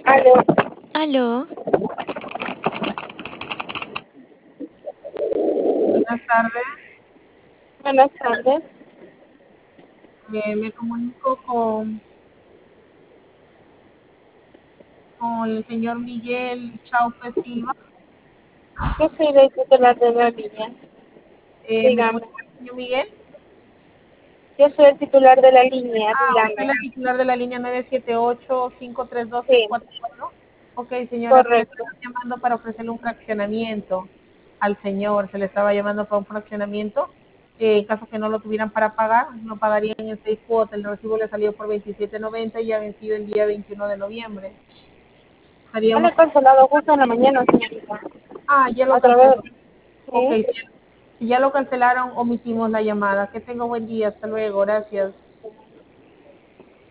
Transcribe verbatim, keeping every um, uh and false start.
Aló, Aló, Buenas tardes, buenas tardes. eh, me comunico con, con el señor Miguel Chaupe Silva. Yo soy la titular de la línea. Eh, me Dígame. comunico con el señor Miguel. Yo soy el titular de la línea. Ah, usted es Dígame. la titular de la línea nueve siete ocho, cinco tres dos, seis Sí, cuatro cuatro. Ok, señora, se le correcto. estaba llamando para ofrecerle un fraccionamiento al señor. Se le estaba llamando para un fraccionamiento. Eh, en caso que no lo tuvieran para pagar, lo pagarían en seis cuotas. El recibo le salió por veintisiete noventa y ya vencido el día veintiuno de noviembre. Ya le Estaríamos. he cancelado justo en la mañana, señorita. Ah, ya lo A través. canceló. Ok, Sí. si ya lo cancelaron, omitimos la llamada. Que tenga buen día. Hasta luego. Gracias.